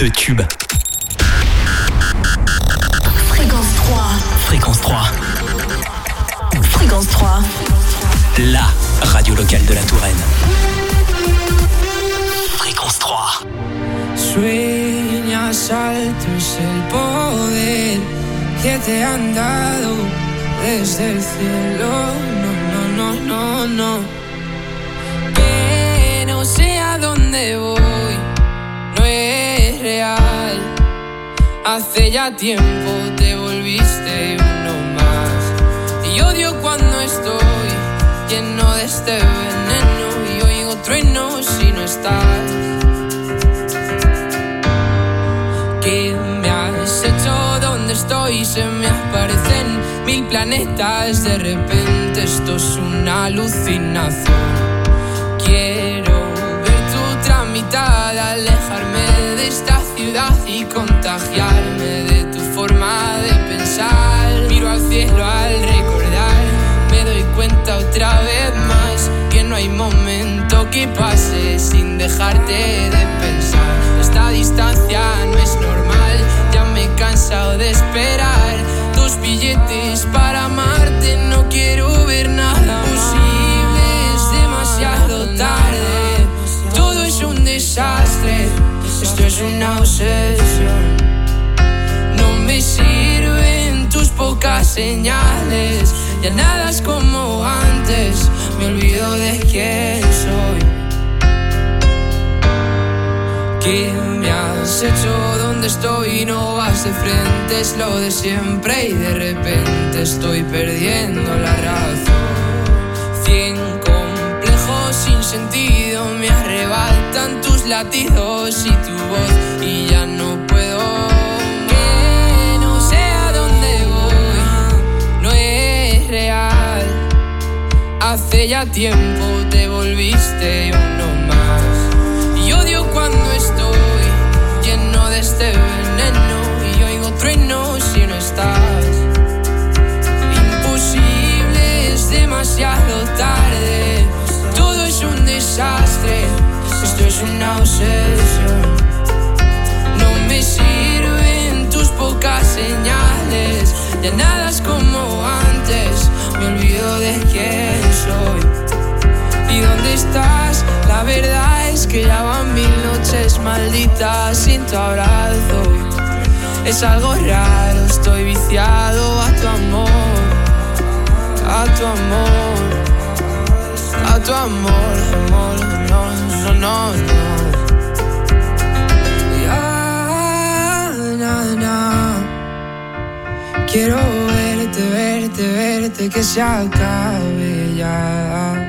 de tubes. Fréquence 3. Fréquence 3. Fréquence 3. La radio locale de la Touraine. Fréquence 3. Sueñas alto es el poder que te han dado desde el cielo. No. Que no sé a dónde voy, no es real. Hace ya tiempo te volviste uno más. Y odio cuando estoy lleno de este veneno y oigo truenos si no estás. ¿Qué me has hecho? ¿Dónde estoy? Se me aparecen 1000 planetas. De repente esto es una alucinación. Quiero ver tu tramitada, alejarme de esta ciudad y contagiarme de tu forma de pensar. Miro al cielo al recordar, me doy cuenta otra vez más que no hay momento que pase sin dejarte de pensar. Esta distancia no es normal, ya me he cansado de esperar tus billetes para amarte. No quiero ver nada posible, es demasiado tarde. Todo es un desastre, esto es una obsesión. No me sirven tus pocas señales, ya nada es como antes, me olvido de quién soy. ¿Qué me has hecho? ¿Dónde estoy? No vas de frente, es lo de siempre y de repente estoy perdiendo la razón. 100 complejos sin sentido me arrebatan tus latidos y tu voz y ya no puedo. Que no sé a dónde voy, no es real. Hace ya tiempo te volviste uno más. Y odio cuando estoy lleno de este veneno y oigo truenos si no estás. Imposible, es demasiado tarde. Todo es un desastre, esto es una obsesión. No me sirven tus pocas señales, ya nada es como antes, me olvido de quién soy. ¿Y dónde estás? La verdad es que ya van 1000 noches malditas sin tu abrazo. Es algo raro, estoy viciado a tu amor, a tu amor, a tu amor, amor, no. Ya, na. Quiero verte, que se acabe ya.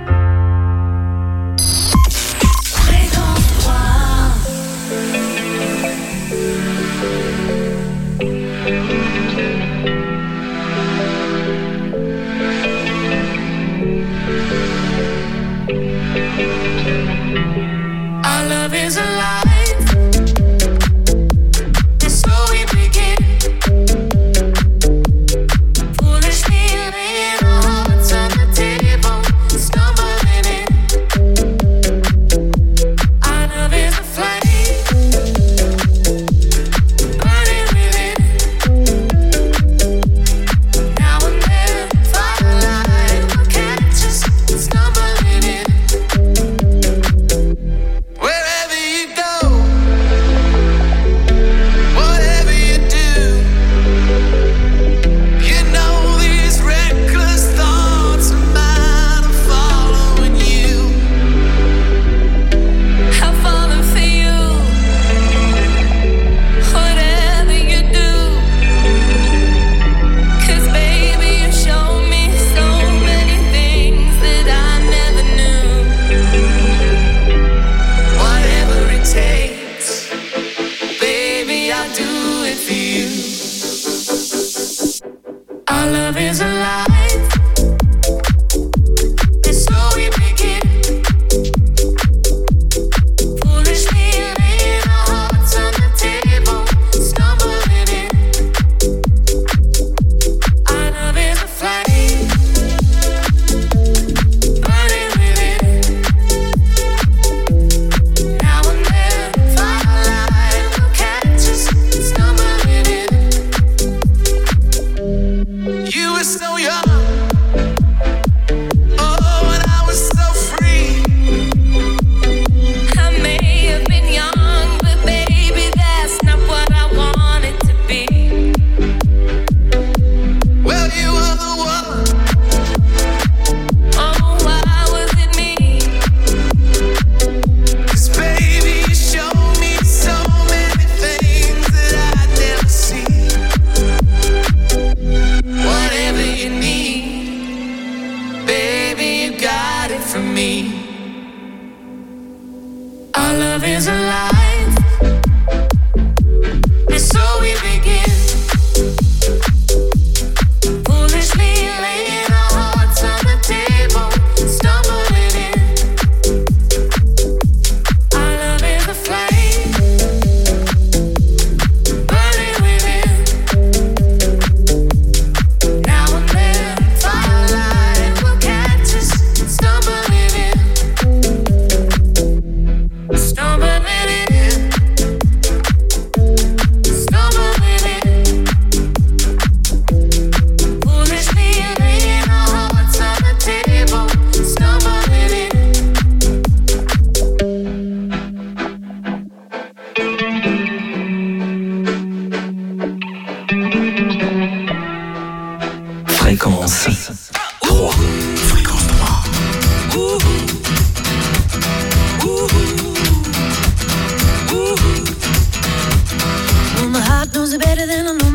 Our love is alive, and so we begin. Foolishly laying our hearts on the table, stumbling in. Our love is a flame, burning within. Now and then, firelight will catch us, stumbling in. Wherever you go, whatever you do, you know these reckless thoughts of mine are following you. I'm falling for you, whatever you do. 'Cause baby, you show me so many things that I never knew. Whatever it takes, baby, I'll do it for you. Our love is alive, and so we begin. Foolishly laying our hearts on the table, stumbling in. Our love is a flame, burning within. Now and then, firelight will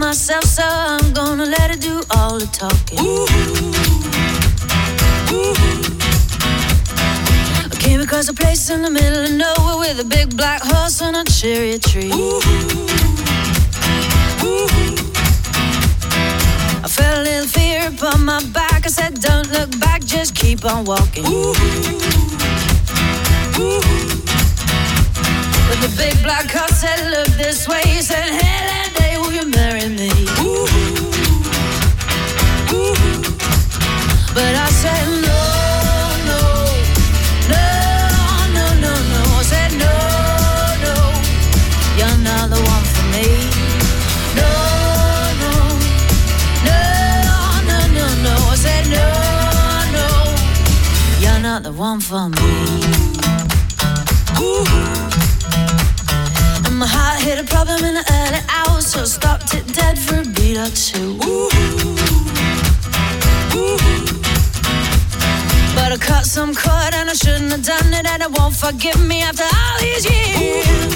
myself, so I'm gonna let it do all the talking. I came across a place in the middle of nowhere with a big black horse and a cherry tree. I felt a little fear upon my back. I said, don't look back, just keep on walking. But the big black horse said, look this way. He said, hey, that day will you marry me? But I said, no, no, no, no, no, no. I said, no, no, you're not the one for me. No, no, no, no, no, no. I said, no, no, you're not the one for me. And my heart hit a problem in the early hours, so I stopped it dead for a beat or two. But I cut some cord and I shouldn't have done it, and it won't forgive me after all these years.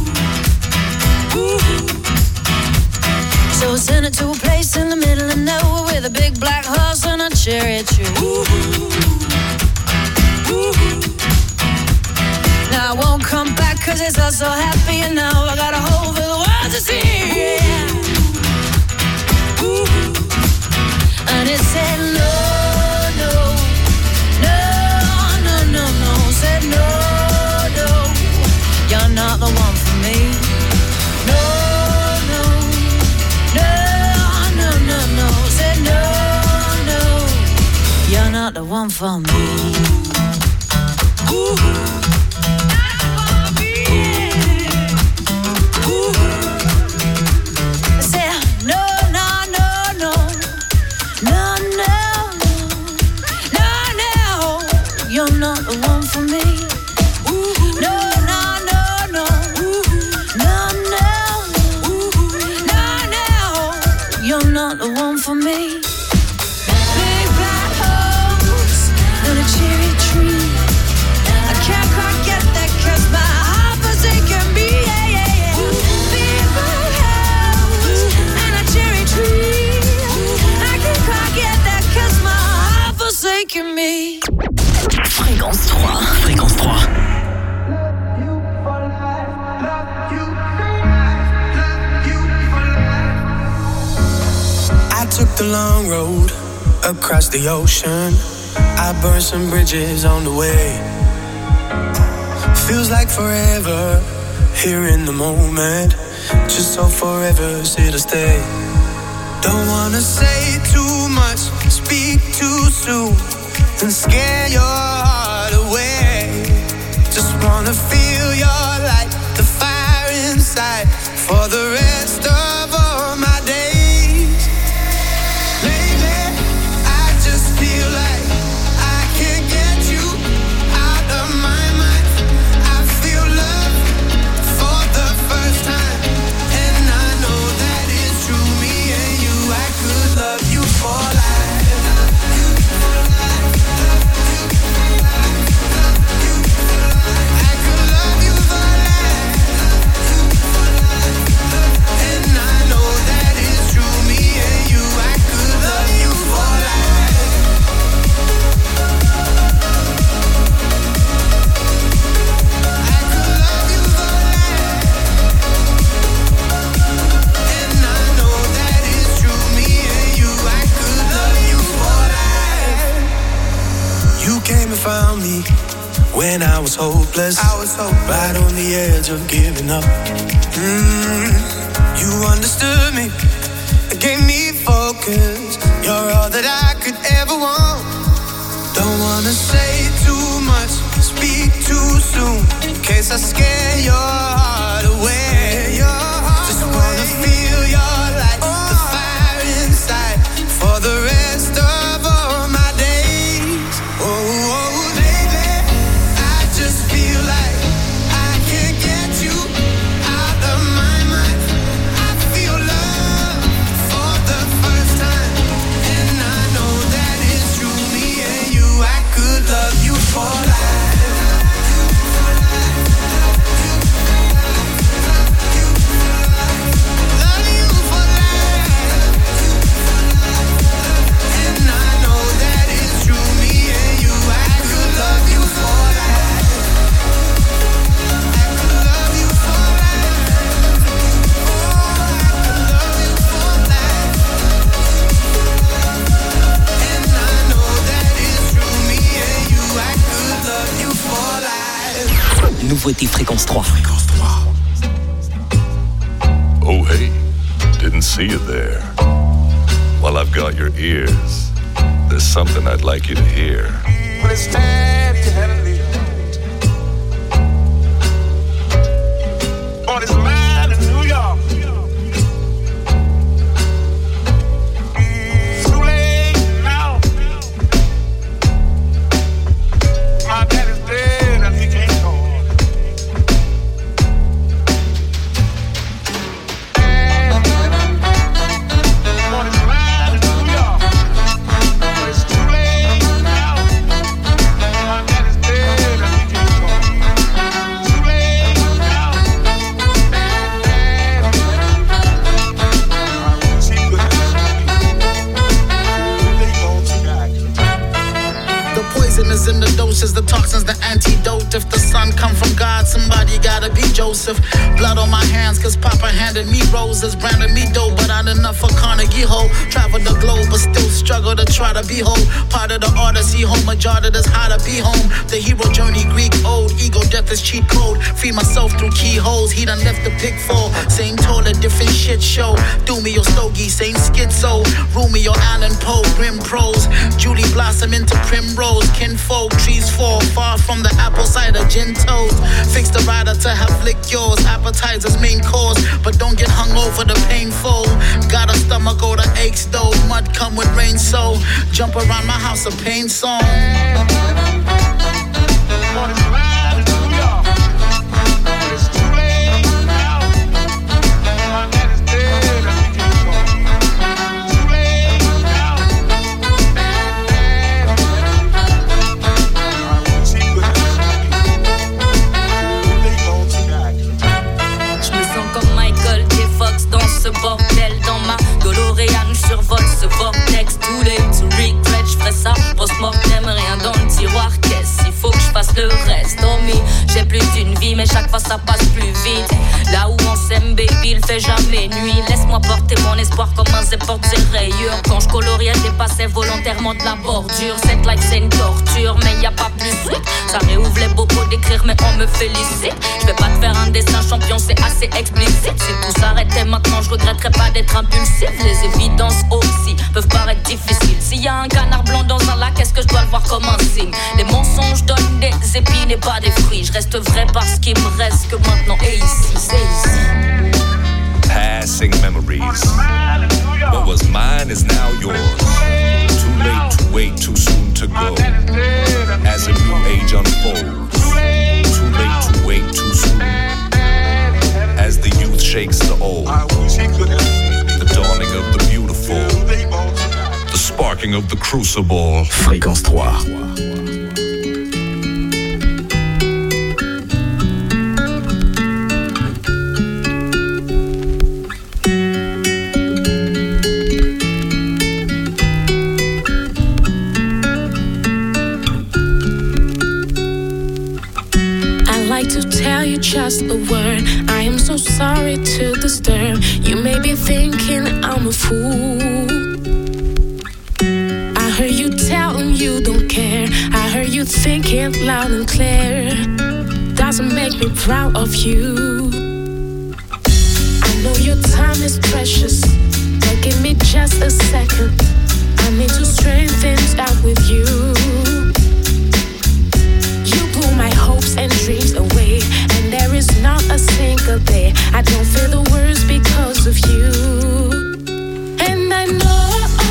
So I sent it to a place in the middle of nowhere with a big black horse and a cherry tree. Now I won't come back cause it's all so happy, and now I got a hole for the world to see. And it said no, no, no, no, no, no. Said no, no, you're not the one for me. No, no, no, no, no, no. Said no, no, you're not the one for me. Fréquence 3. Fréquence 3. I took the long road across the ocean. I burned some bridges on the way. Feels like forever here in the moment. Just so forever's here to stay. Don't wanna say too much, speak too soon, and scare your heart away. Just wanna feel your light, the fire inside, for the rest of all my days. Lately, I just feel like I can't get you out of my mind. I feel love for the first time, and I know that it's true. Me and you, I could love you for life. Found me when I was hopeless. Right on the edge of giving up. You understood me, gave me focus. You're all that I could ever want. Don't wanna say too much, speak too soon, in case I scare your heart away. Just wanna feel your light, the fire inside, for the rest of all my days. Oh. For life. nouveauté Fréquence 3. Oh hey, didn't see you there. While I've got your ears, there's something I'd like you to hear. When it's time you had to leave on his mind in New York. Too late now. My daddy's dead and he can't talk. On his mind in New York. It's too late now. My daddy's dead and he can't talk. Too late now. The poison is in the doses, the toxins, the antidote. If the son come from God, somebody gotta be Joseph. Blood on my hands, cause Papa handed me roses. Branded me dope, but not enough for Carnegie Hall. Travel the globe, but still struggle to try to be whole. Part of the odyssey, home majority is how to be home. The hero journey, Greek old. Ego death is cheat code. Free myself through keyholes. He done left the pitfall. Same toilet, different shit show. Do me your stogie, same schizo. Rumi or Allen Poe, grim prose. Julie blossom into primrose. Kinfolk, trees fall far from the apple cider gin toast. Fix the rider to have lick yours. Appetizers main course, but don't get hung over the painful. Got a stomach or the aches though. Mud come with rain, so jump around my house a pain song. On his mind in New York. It's too late now. My daddy's dead and he can't talk. Too late now. Je me sens comme Michael J. Fox dans ce bordel. Dans ma DeLorean, je survole ce vortex. Too late to regret, je ferai ça post-mortem. Rien dans le tiroir, qu'est-ce il faut que je fasse le reste. Oh me, j'ai plus d'une vie, mais chaque fois ça passe plus vite. Là où on s'aime, baby, il fait jamais nuit. Laisse-moi porter mon espoir comme un zé porte ses rayures. Quand je coloriais, je dépassais volontairement de la bordure. Cette life c'est une torture, mais y a pas plus sweet. Ça réouvre les beaux pots d'écrire, mais on me félicite. Je vais pas te faire un dessin champion, c'est assez explicite. Si tout s'arrêtait maintenant, je regretterais pas d'être impulsif. Les évidences aussi peuvent paraître difficiles. S'il y a un canard blanc dans un lac, est-ce que je dois le voir comme un signe? Les mensonges donnent des épines et pas des fruits. Je reste vrai parce qu'il me reste que maintenant et ici, c'est ici. Passing memories. What was mine is now yours. Too late to wait, too soon to go. As a new age unfolds. Too late to wait, too soon. As the youth shakes the old. The dawning of the beautiful. The sparking of the crucible. Fréquence 3. Just a word. I am so sorry to disturb. You may be thinking I'm a fool. I heard you telling you don't care. I heard you thinking loud and clear. Doesn't make me proud of you. I know your time is precious, but give me just a second. I need to straighten things out with you. You blew my hopes and dreams away. There is not a single day I don't feel the words because of you. And I know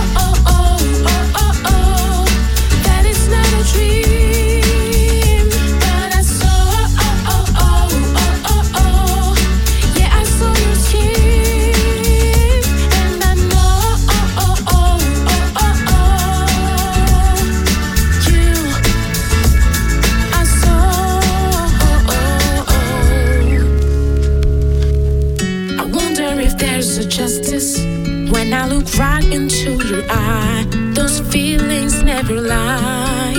that it's not a dream, but I saw yeah, I saw your skin. And I know you, I saw. If there's a justice when I look right into your eye, those feelings never lie.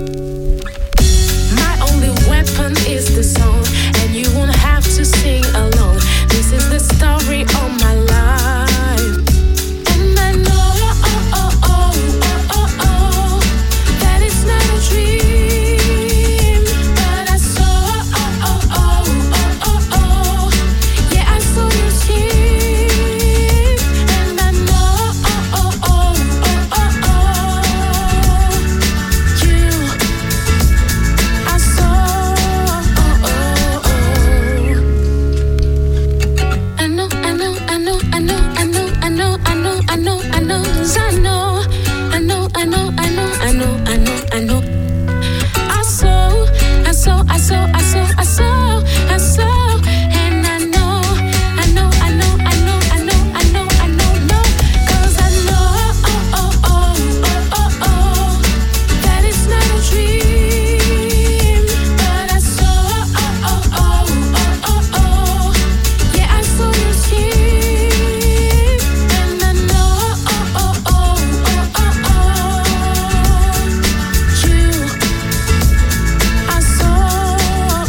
My only weapon is the song, and you won't have to sing alone. This is the story of my life. And I know that it's not a dream, but I saw 'Cause I know. I saw, and I know. 'Cause I know, that it's not a dream. But I saw, yeah, I saw your skin, and I know, you, I saw,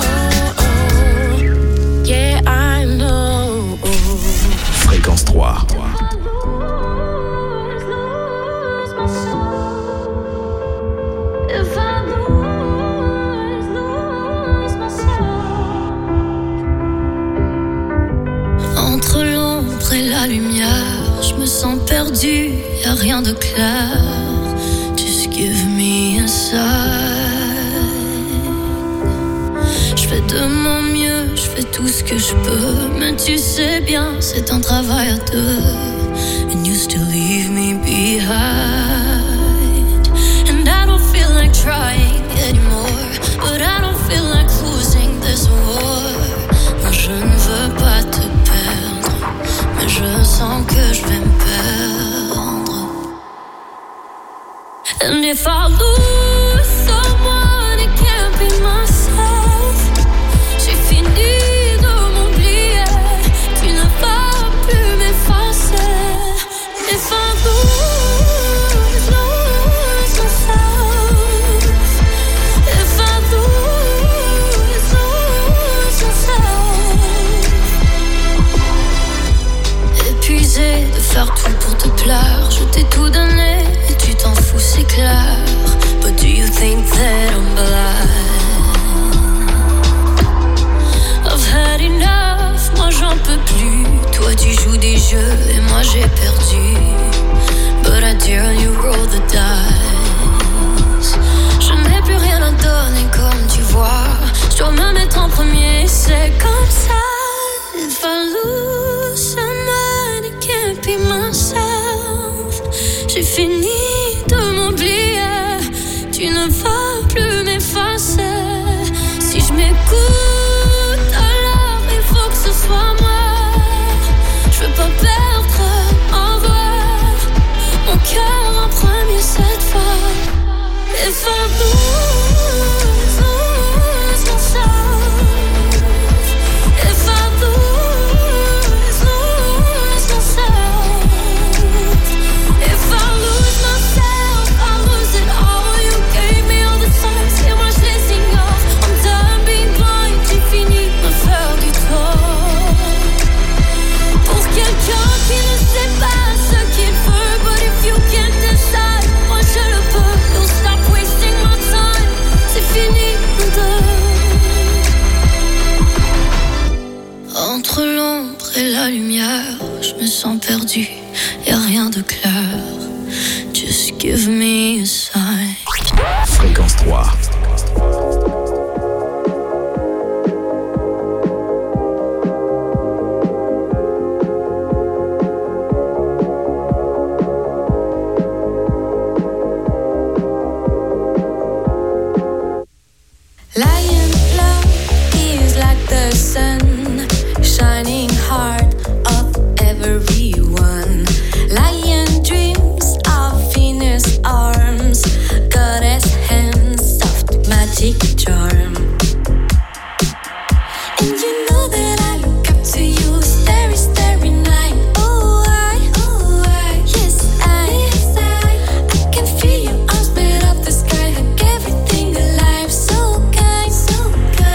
yeah, I know. Fréquence 3. If I lose myself. Entre l'ombre et la lumière, je me sens perdue, y'a rien de clair. Just give me a sign. Je fais de mon mieux, je fais tout ce que je peux, mais tu sais bien, c'est un travail à deux. And you still leave me behind. And I don't feel like trying anymore, but I don't feel like losing this war. Moi je ne veux pas te perdre, mais je sens que je vais me perdre. And if I lose someone, it can't be myself. J'ai fini de m'oublier, tu ne vas plus m'effacer. If I lose myself. If I lose myself. Épuisé de faire tout pour te plaire, je t'ai tout donné et tu t'en fous, c'est clair. But do you think that I'm blind? I've had enough, moi j'en peux plus. Toi tu joues des jeux et moi j'ai perdu. But I dare you roll the dice. Je n'ai plus rien à donner comme tu vois. Je dois me mettre en premier, c'est comme ça. If I lose someone, it can't be myself. J'ai fini de m'oublier, tu ne vas plus m'effacer. Si je m'écoute, alors il faut que ce soit moi. Je veux pas perdre en vrai mon cœur en premier cette fois. If I lose myself. If I lose myself. If I lose myself, I lose it all. You gave me all the signs et moi je les ignore. I'm done being blind, j'ai fini de me faire du tort. Pour quelqu'un qui ne sait pas ce qu'il veut. But if you can't decide, moi je le peux. Don't stop wasting my time, c'est fini nous deux. Entre l'ombre et la lumière, je me sens perdu, y'a rien de clair. Just give me a sign. Fréquence 3. Lion love is like the sun, shining heart of everyone. Lion dreams of Venus arms, goddess hands, soft magic charm. And you know that I look up to you, starry, starry night. Oh I, yes I can feel your arms spread up the sky, like everything alive, so kind, so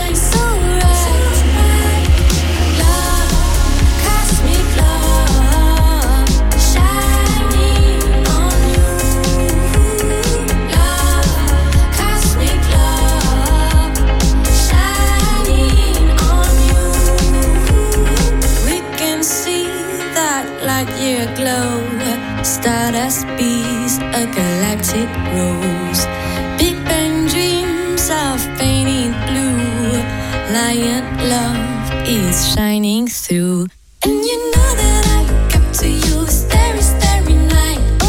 right. Love, cosmic love, shining on you. Love, cosmic love, shining on you. We can see that light year glow, stardust bees, a galactic rose. Big Bang dreams of painted blue. Lion love is shining through. And you know that I look up to you, starry, starry night.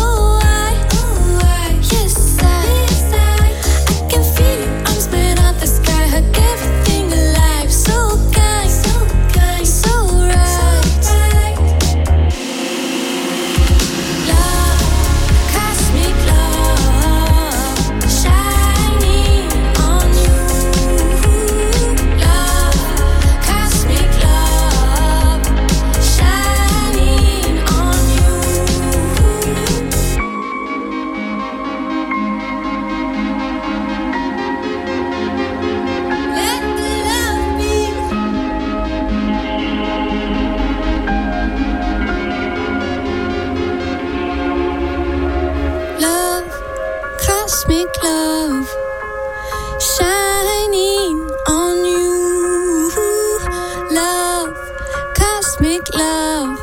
cosmic love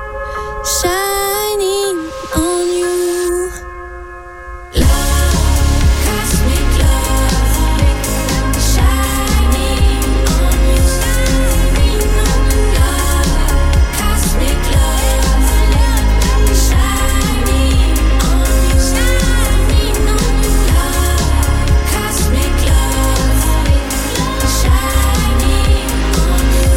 shining on you. Love, cosmic love shining on you. Love, cosmic love shining on you. Love, cosmic love shining on you.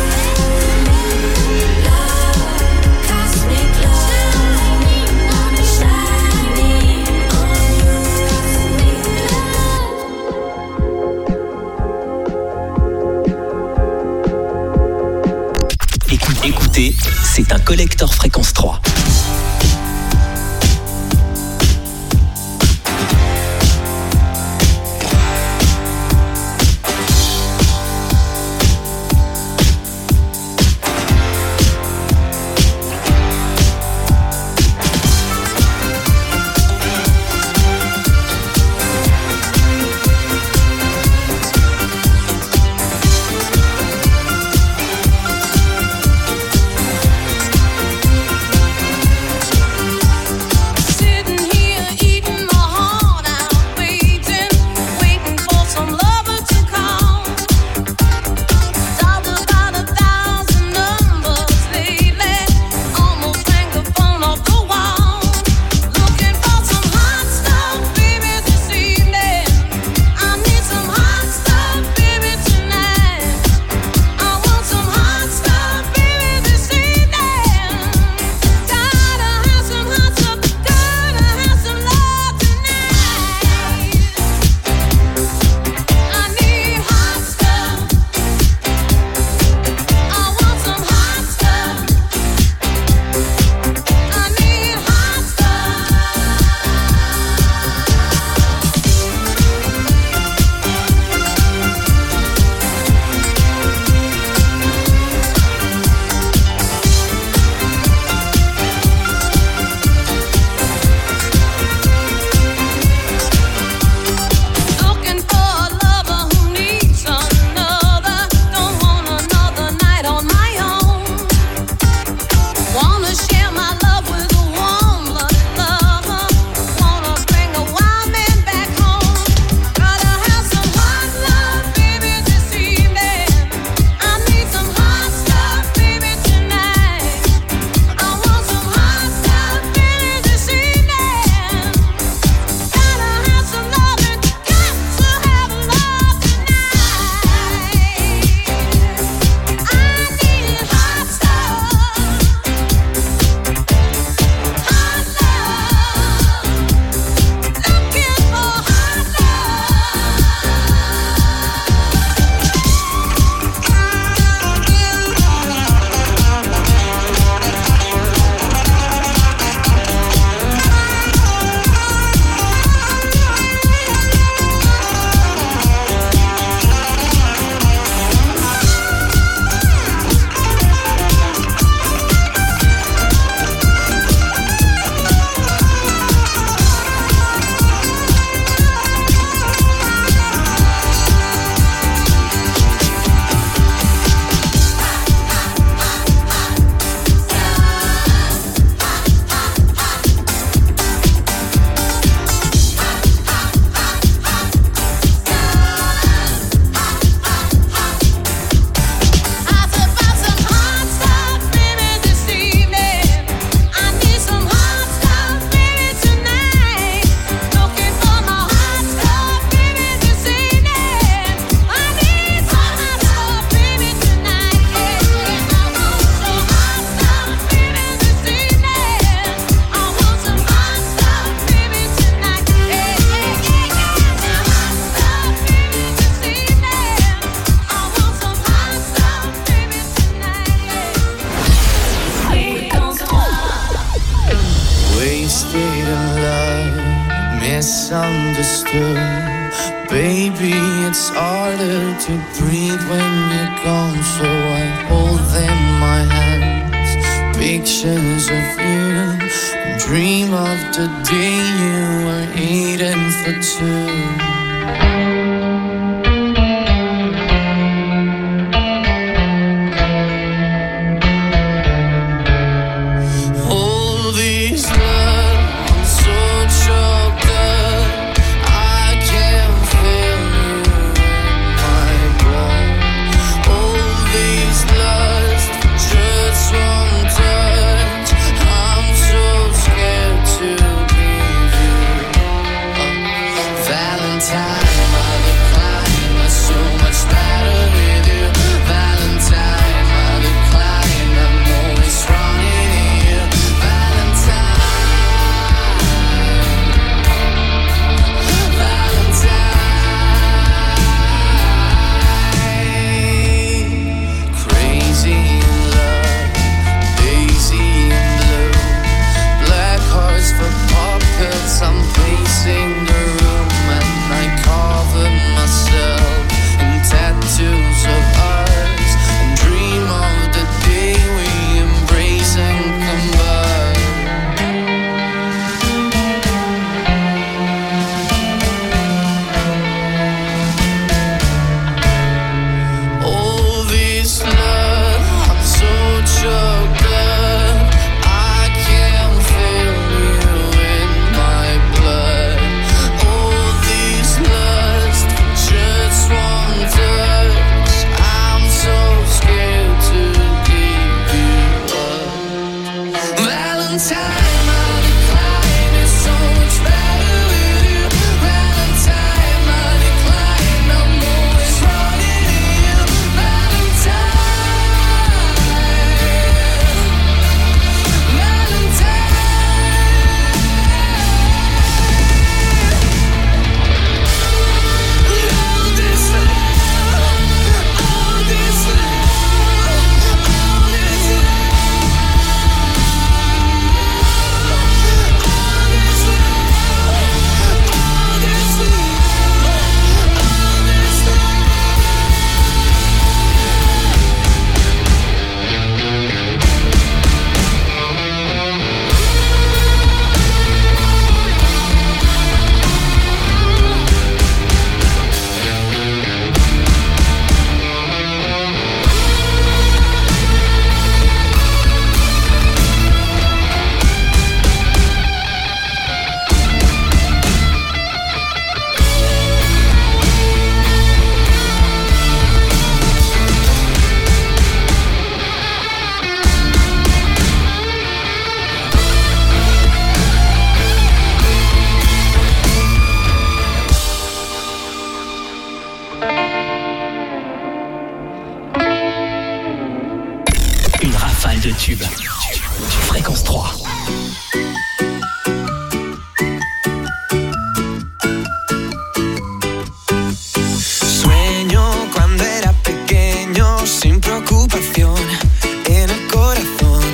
Écoutez, c'est un collector fréquence 3. misunderstood. Baby, it's harder to breathe when you're gone, so I hold in my hands pictures of you and dream of the day you were eating for two. Valentine, I decline. It's so much better with you. Valentine, I decline. I'm always running to you. Valentine, Valentine. All this love, all this love, all this Une rafale de tubes. Fréquence 3. Sueño cuando era pequeño, sin preocupación en el corazón.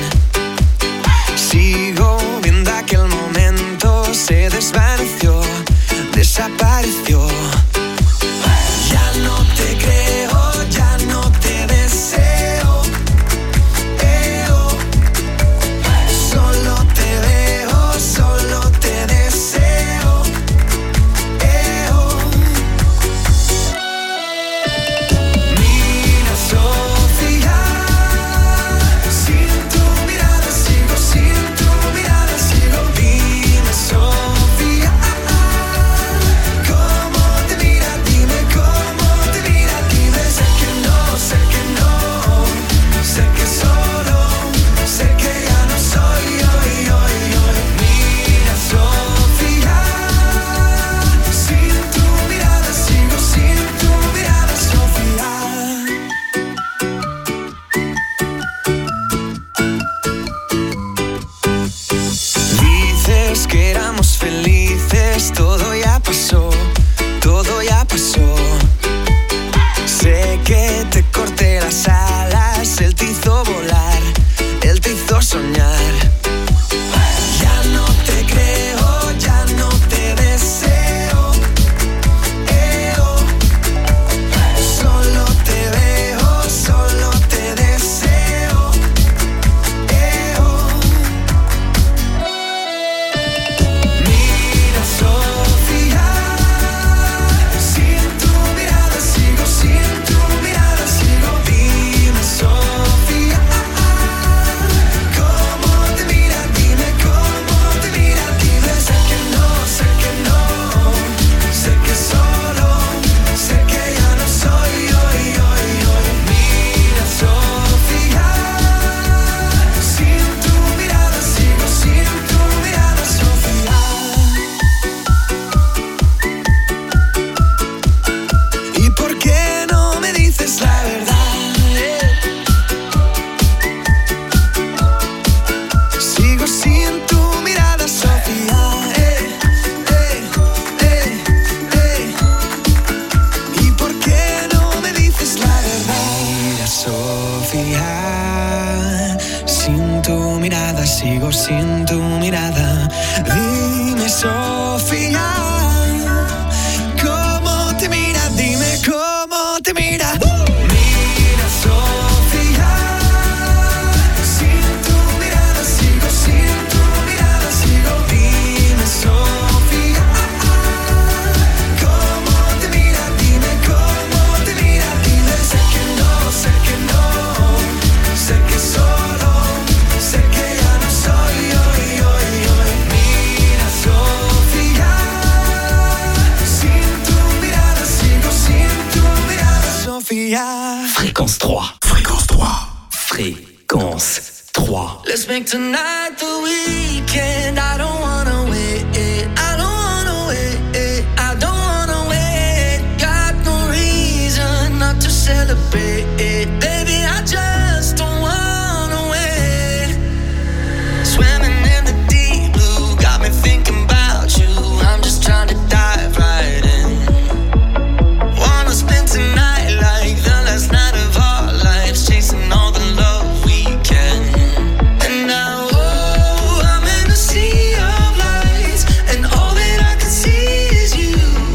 Sigo viendo aquel momento, se desvaneció, desapareció. Ya no te creo, ya no te deseo. Solo te veo, solo te deseo. Mira, Sofía, sin tu mirada sigo, sin tu mirada sigo. Dime, Sofía, ¿cómo te mira? Dime cómo te mira, dime. Sé que no, sé que solo, sé que ya no soy hoy. Mira, Sofía, sin tu mirada sigo, sin tu mirada, Sofía. Dices que éramos felices, todo ya pasó, todo ya pasó. Sé que te corté las alas, él te hizo volar, él te hizo soñar. Ya no te creo, ya no te deseo. Solo te veo, solo te deseo. Mira, Sofía, sin tu mirada sigo, sin tu mirada sigo. Dime, Sofía, ¿cómo te mira? Dime cómo te mira, dime. Sé que no, sé que solo, sé que ya no soy hoy. Mira, Sofía, sin tu mirada sigo, sin tu mirada, Sofía. ¿Y por qué no me dices la verdad? Sigo sin tu mirada, Sofía. ¿Y por qué no me dices la verdad? Mira, Sofía, sin tu mirada sigo, sin tu mirada. Dime, Sofía, ¿cómo te mira? Dime cómo te mira. Mira, Sofía, sin tu mirada sigo, sin tu mirada sigo. Dime, Sofía, ¿cómo te mira? Dime cómo te mira, dime. Sé que no, sé que solo, sé que ya no soy hoy. Mira, Sofía, sin tu mirada sigo, sin tu mirada, Sofía. Fréquence 3. Fréquence 3. Fréquence 3. Let's make tonight the weekend. I don't wanna wait. I don't wanna wait. I don't wanna wait. Got no reason not to celebrate. Baby, I just don't wanna wait. Swimming in the deep blue, got me thinking about you. I'm just trying to dive right in. Wanna spend tonight like the last night of our lives, chasing all the love we can. And now, oh, I'm in a sea of lights, and all that I can see is you.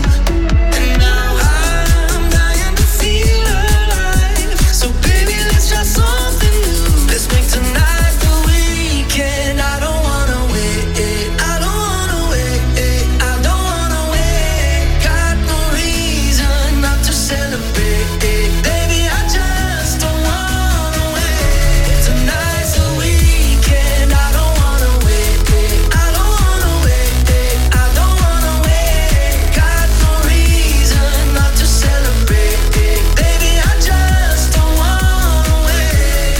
And now I'm dying to feel alive. So baby, let's try something new. Let's make tonight the weekend. I don't wanna wait. I don't wanna wait. I don't wanna wait. Got no reason not to celebrate. Baby, I just don't wanna wait. Tonight's the weekend. I don't wanna wait. I don't wanna wait. I don't wanna wait. Got no reason not to celebrate. Baby, I just don't wanna wait.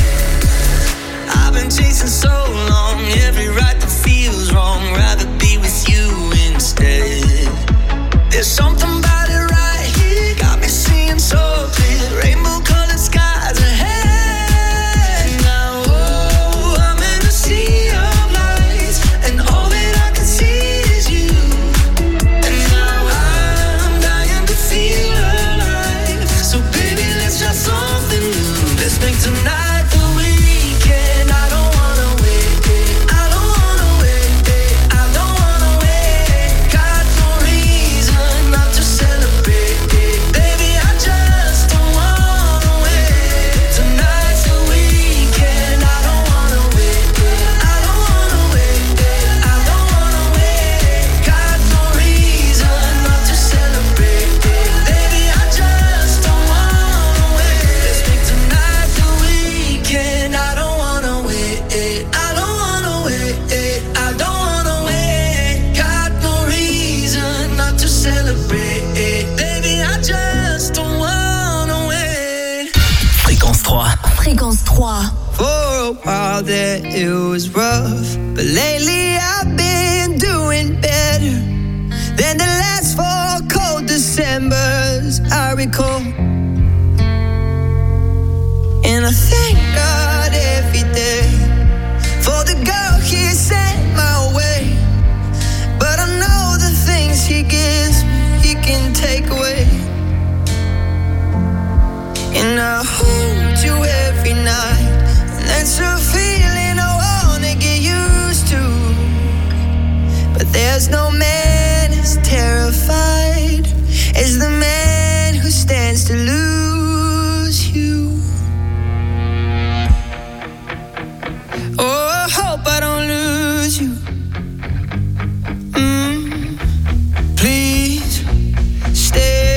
I've been chasing so long, every right that feels wrong. Rather be with you instead. There's something about it right here, got me seeing so clear. Rainbow-colored skies ahead. Now, oh, I'm in a sea of lights, and all that I can see is you. And now I'm dying to feel alive. So baby, let's try something new. Let's make tonight the weekend. I don't wanna wait. I don't wanna wait. I don't wanna wait. Got no reason not to celebrate. Baby, I just don't wanna wait. Tonight's the weekend. I don't wanna wait. I don't wanna wait. I don't wanna wait. Got no reason not to celebrate. Baby, I just don't wanna wait. Let's make tonight the weekend. I don't wanna wait. I don't wanna wait. I don't wanna wait. Got no reason not to celebrate. Baby, I just don't wanna wait. Fréquence 3. Fréquence 3. For a while there it was rough, but lately I've been doing better than the last 4 cold Decembers I recall. And I thank God every day for the girl he sent my way. But I know the things he gives me, he can take away. And I hold you every night, and that's a feeling I wanna get used to. But there's no man as terrified as the man who stands to lose you. Oh, I hope I don't lose you. Please stay.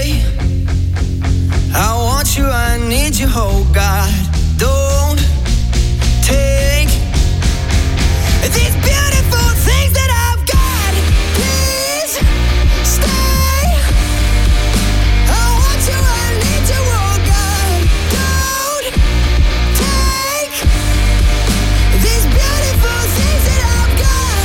I want you, I need you, oh God. Don't take these beautiful things that I've got. Please stay. I want you, I need you, oh God. Don't take these beautiful things that I've got.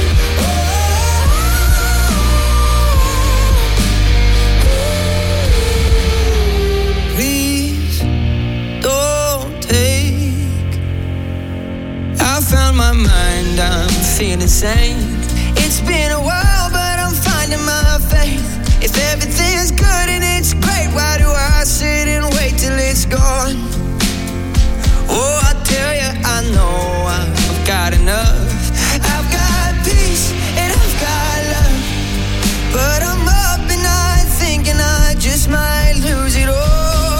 Please don't take. I found my mind, I'm feeling sane. It's been a while, but I'm finding my faith. If everything's good and it's great, why do I sit and wait till it's gone? Oh, I tell you, I know I've got enough. I've got peace and I've got love, but I'm up and night thinking I just might lose it all.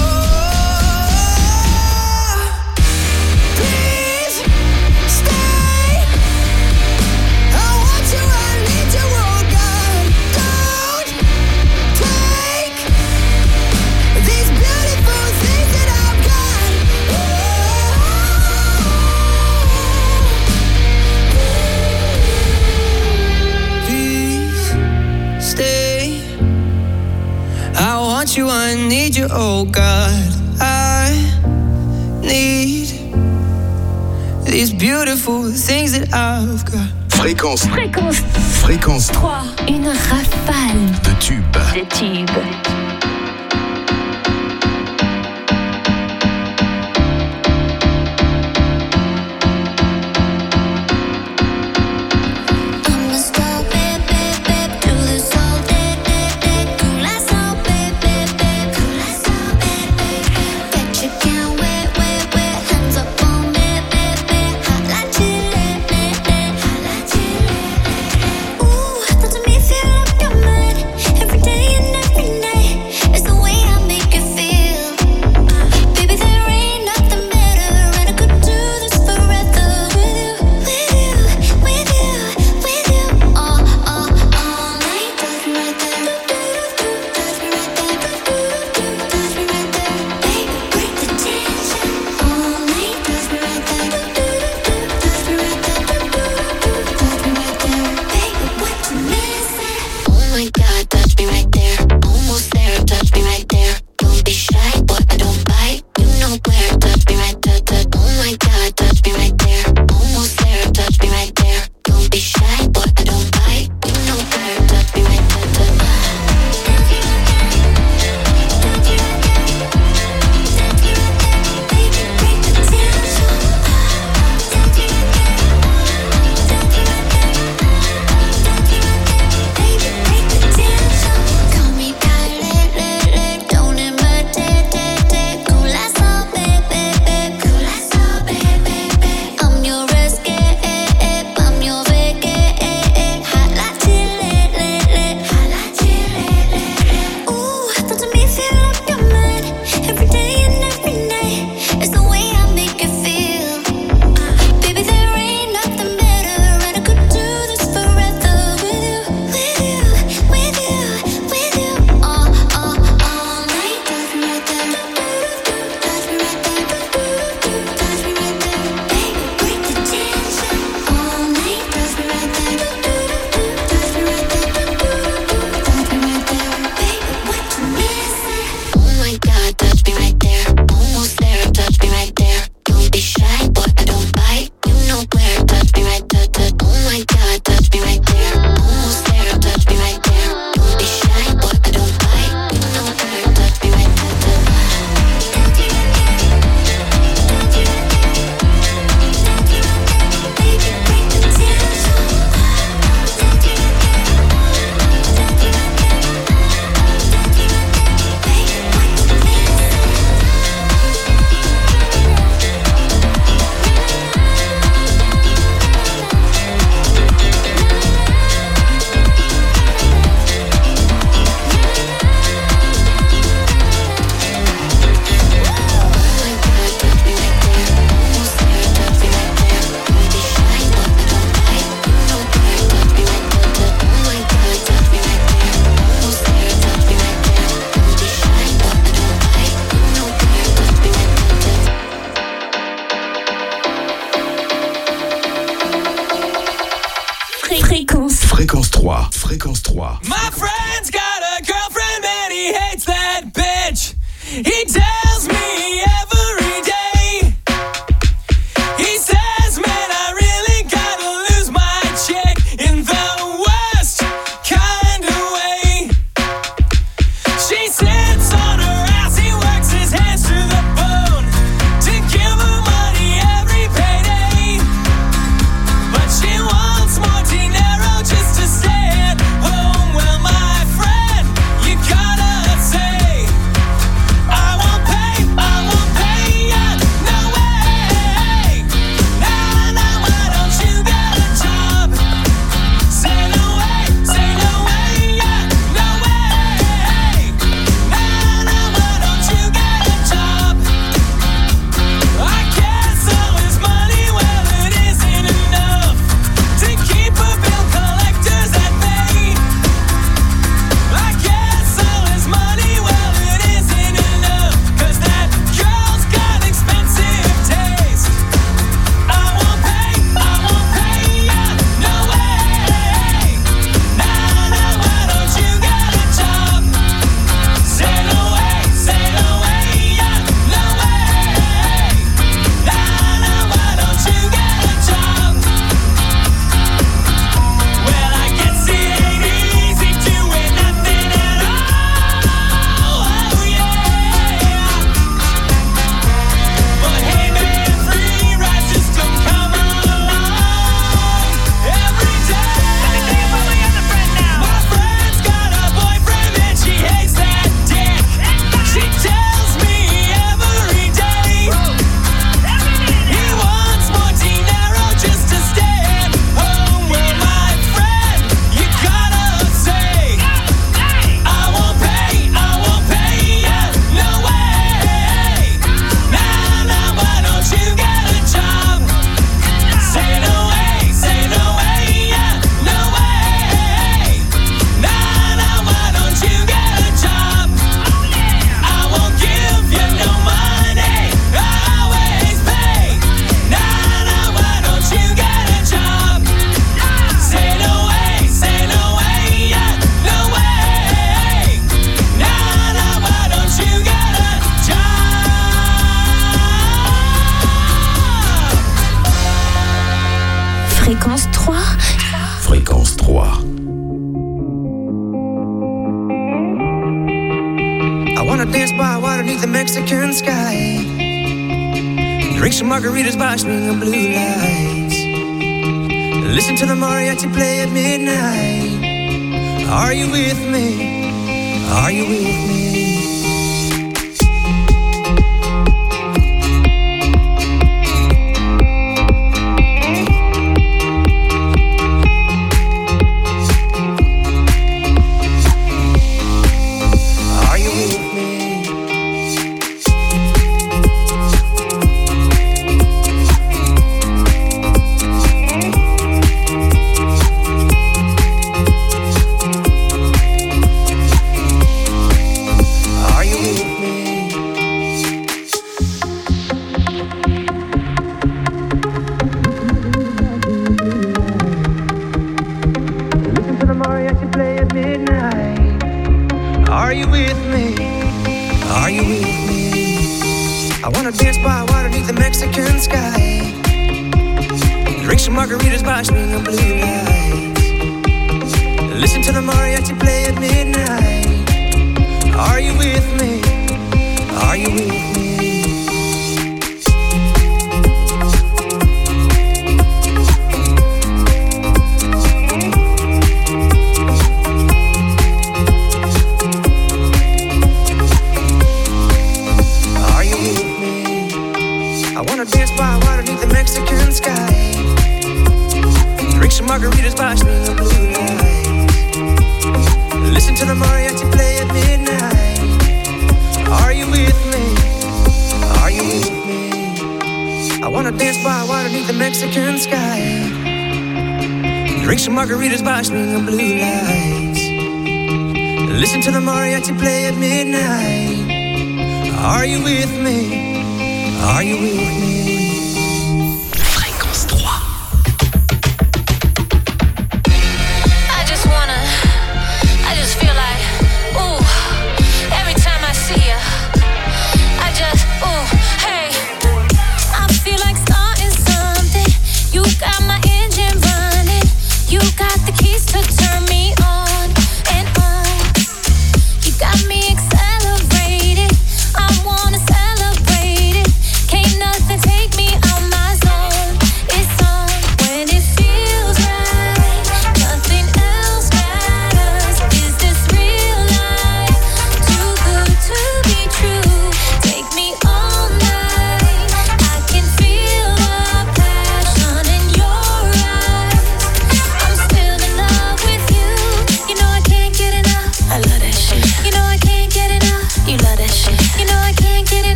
Please stay. I want you, I need you, oh God. Don't take these beautiful things that I've got. Please stay. I want you, I need you, oh God. I need these beautiful things that I've got. Fréquence 3. Une rafale de tubes. Every day and every night is the way I make you feel. Fréquence 3. Fréquence 3. My friend's got a girlfriend and he hates that bitch. He tells me every day. He says, man, I really gotta lose my chick in the worst kind of way. She sits on her ass, he works his hands to the bone to give her money every payday. But she wants more dinero just to stay at home. Well, my friend, you gotta say, I won't pay Fréquence 3. Fréquence 3. I wanna dance by water beneath the Mexican sky. Drink some margaritas by swinging blue lights. Listen to the mariachi play at midnight. Are you with me? Are you with me? Take me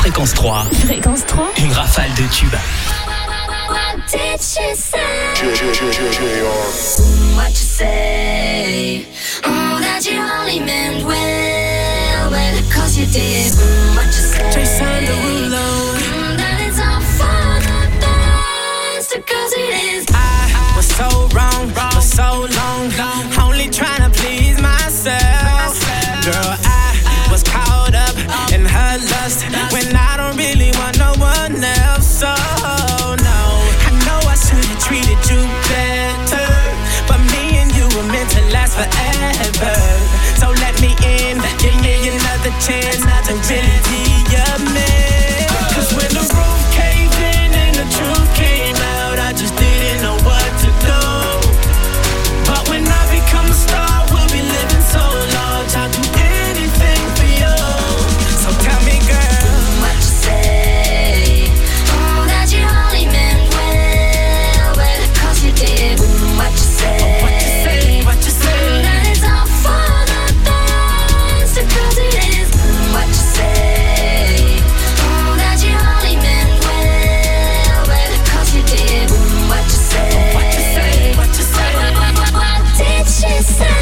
Fréquence 3. Fréquence 3. Une rafale de tubes. What did she say? What you say? Oh, that you only meant well, cause you did. What you say? Jason Derulo. That it's all for the best, cause it is. I was so wrong for so long, only trying to please myself. Girl, I was caught up in her lust when I don't really want no one else. So no, I know I should have treated you better, but me and you were meant to last forever. So let me in, give me another chance to really be your man. Cause when the roof caved in and the truth came out, I just didn't know what to do. But when I become a star, we'll be living so large, I'll do anything for you. So tell me, girl, what you say? Oh, that you only meant well, cause you did. What you say? What you say? What you say? That it's all for the best, cause it is. What you say? Oh, that you only meant well, cause you did. What you say? What you say? What you say? What did she say?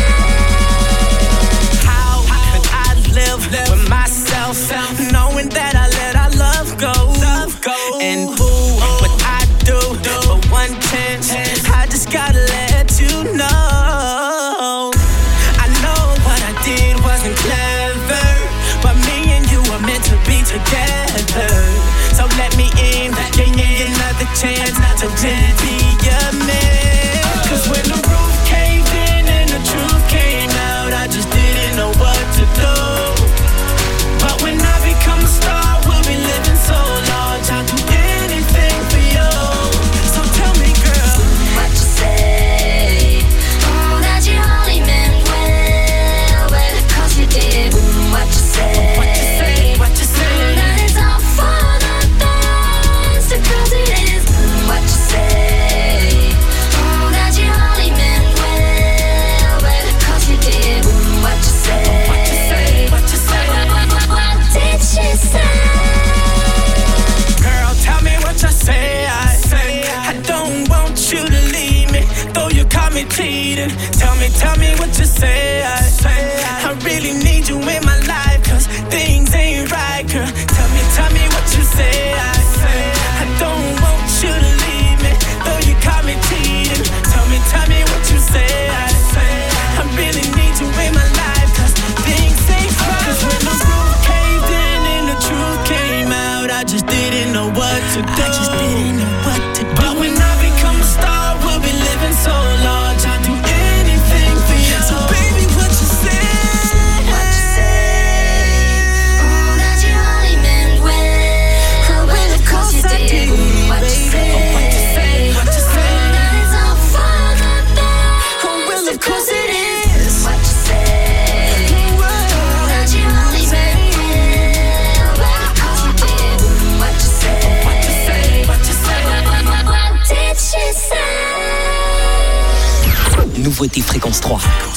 How could I live with myself, knowing that I let our love go? And who would I do for one chance? I just gotta let you know. I know what I did wasn't clever, but me and you were meant to be together. So let me in, give me another chance to really be your man. Cause when the roof caved in and the truth came out, I just didn't know what to do. But when I become a star, we'll be living so large, I'll do anything for you. So tell me, girl, what you say? Oh, that you only meant well, cause you did. What you say? what you say, what you say? That it's all for the best, cause it is. What you say? Oh, that you only meant well, cause you did. What you say? What you say, what you say? What did she say? Girl, tell me what you say. I don't want you to leave me, though you caught me cheating. Tell me what you say. I really need you in my life, cause things ain't right, girl. Tell me what you say. I don't want you to leave me, though you caught me cheating. Tell me what you say. I really need you in my life, cause things ain't right. Cause when the roof caved in and the truth came out, I just didn't know what to do. But when I become a star, we'll be living so large, I'll do anything for you. So baby, what you say? What you say? Oh, that you only meant well, cause you did. What you say? What you say? What you say? That it's all for the best, cause it is. What you say? Oh, that you only meant well, cause you did. What you say? What you say? What you say? What did she say? Nouveauté Fréquence 3.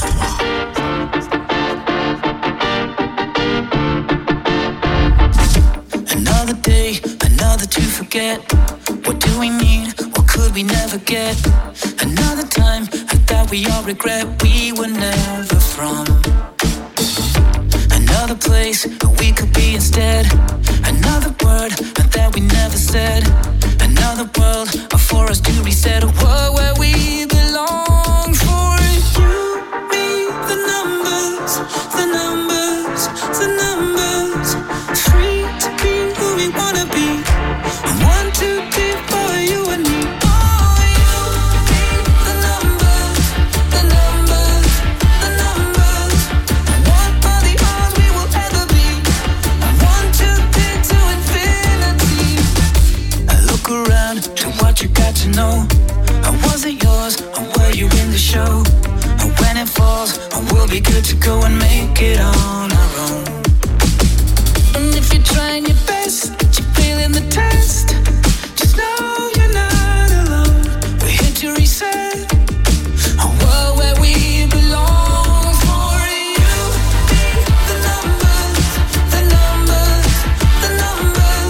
Another day, another to forget. What do we need? What could we never get? Another time that we all regret we were never from. Another place we could be instead. Another word that we never said. Another world for us to reset. A world where we belong. For you, me, the numbers, the numbers, the numbers. Free to be who we wanna be. 1, 2, 3 for you and me. Oh, you, me, the numbers, the numbers, the numbers. What are the odds we will ever be? 1, 2, 3 to infinity. I look around to what you got to know. Was it yours or were you in the show? And when it falls, we'll be good to go and make it on our own. And if you're trying your best, you're failing the test, just know you're not alone. We're here to reset a world where we belong. For you, the numbers, the numbers, the numbers.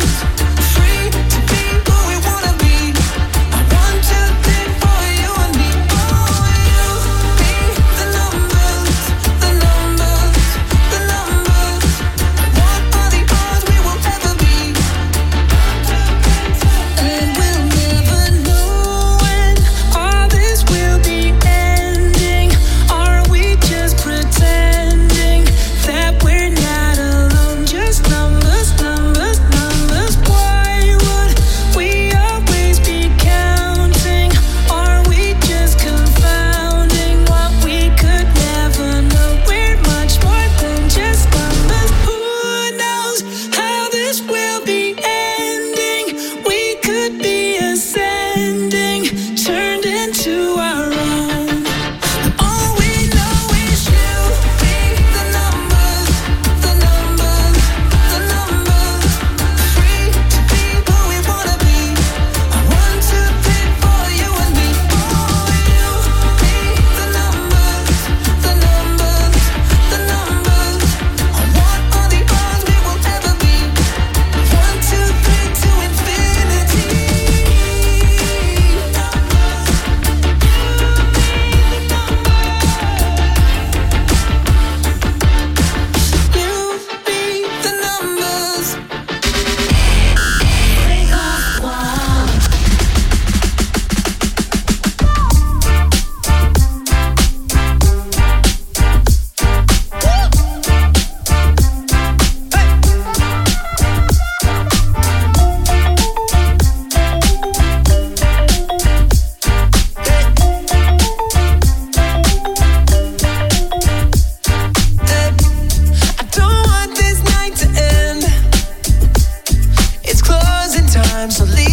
time, so leave